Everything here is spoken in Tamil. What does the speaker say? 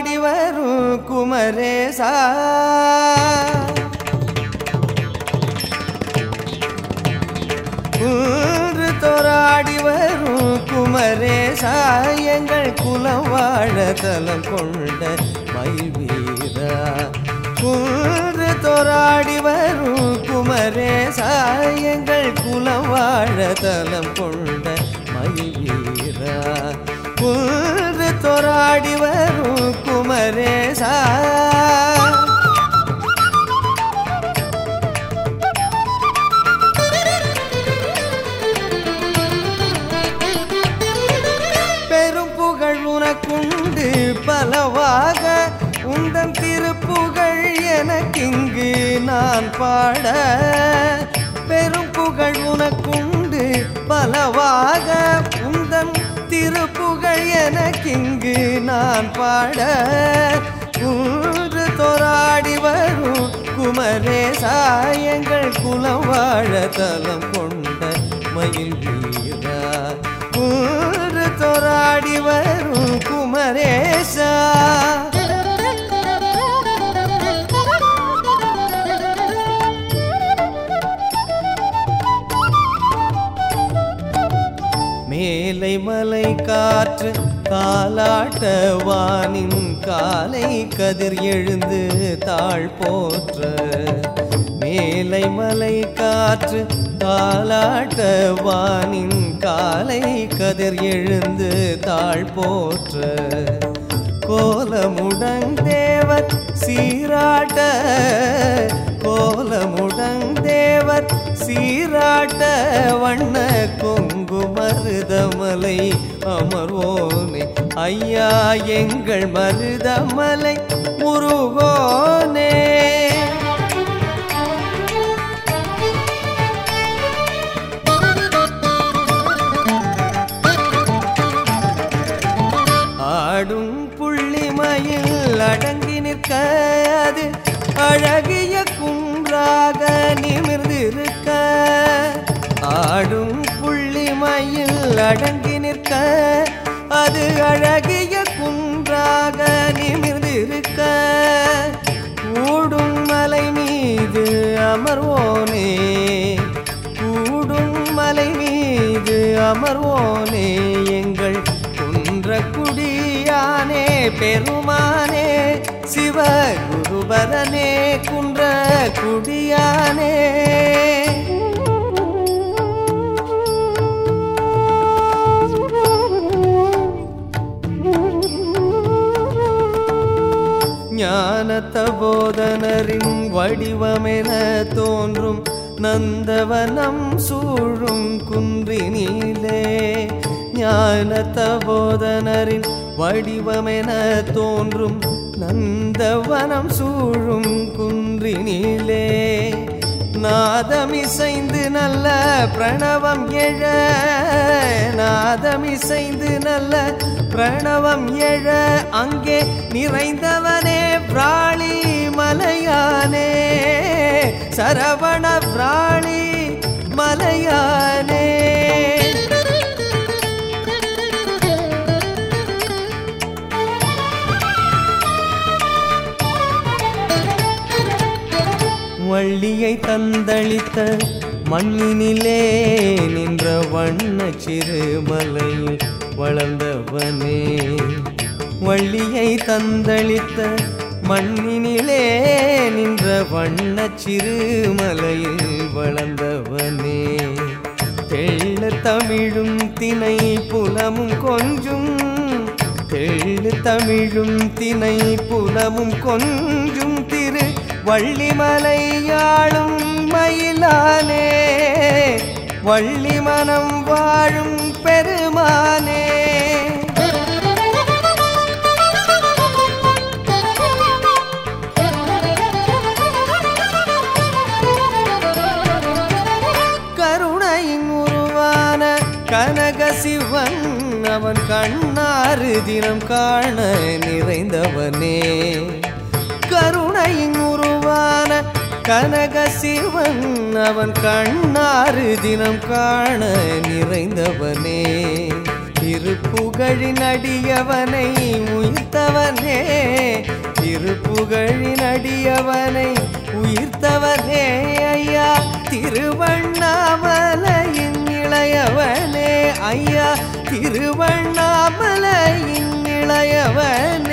தோராடி வரும் குமரேசா குன்று தோராடி வரும் குமரேசா எங்கள் குலம் வாழ தலம் கொண்ட மயில் வீரா குன்று தோராடி வரும் குமரேசா எங்கள் குலம் வாழ தலம் கொண்ட மயில் வீரா குன்று தோராடி வரும் குமரேசா பெரும் புகழ் உனக்குண்டு பலவாக உந்தன் திருப்புகழ் எனக்கிங்கு நான் பாட பெரும் புகழ் உனக்குண்டு பலவாக உந்தன் திருப்புகழ் எனக்கிங்கு நான் பாட குன்று தோராடி வரும் குமரேசா எங்கள் குலம் வாழ தலம் கொண்ட மயில் வீரா குன்று தோராடி வரும் குமரேசா மேலை மலை காற்று காலாட்ட வானின் காலை கதிர் எழுந்து தாழ் போற்ற மேலை மலை காற்று காலாட்ட வானின் காலை கதிர் எழுந்து தாழ் போற்ற கோலமுடந்தேவர் சீராட்ட கோலமுடந்தேவர் சீராட்ட வண்ண கொங்கு மருதமலை அமர்வோனே ஐயா எங்கள் மருதமலை முருகோனே ஆடும் புள்ளிமயில் அடங்கி நிற்க அது அழகிய குன்றாக நிமிர்ந்திருக்க ஆடும் புள்ளிமயில் அடங்கி நிற்க அது அழகிய குன்றாக நிமிர்ந்திருக்க கூடும் மலை மீது அமர்வோனே கூடும் மலை மீது அமர்வோனே எங்கள் குடியானே பெருமானே சிவ குருபரனே குன்ற குடியானே ஞானத்த போதனரின் வடிவமென தோன்றும் நந்தவனம் சூழும் குன்றினிலே ஞானத்த போதனரின் வடிவமென தோன்றும் நந்தவனம் சூழும் குன்றினிலே நாதமிசைந்து நல்ல பிரணவம் எழ நாதமிசைந்து நல்ல பிரணவம் எழ அங்கே நிறைந்தவனே பிராளி மலையானே சரவண பிராளி மலையானே வள்ளியை தந்தளித்த மண்ணினிலே நின்ற வண்ண சிறுமலையில் வளர்ந்தவனே வள்ளியை தந்தளித்த மண்ணினிலே நின்ற வண்ண சிறுமலையில் வளர்ந்தவனே தெள்ள தமிழும் திணை புலமும் கொஞ்சும் தெள்ளு தமிழும் திணை புலமும் கொஞ்சும் திரு வள்ளிமலையாளும் மயிலானே வள்ளி மனம் வாழும் பெருமானே கருணையின் உருவான கனக சிவன் அவன் கண்ணாறு தினம் காண நிறைந்தவனே கருணையின் உருவான கனக சிவன் அவன் கண்ணாறு தினம் காண நிறைந்தவனே திருப்புகழின் அடியவனை உயிர்த்தவனே திருப்புகழின் அடியவனை உயிர்த்தவனே ஐயா திருவண்ணாமலையின் இளையவனே ஐயா திருவண்ணாமலையின் இளையவனே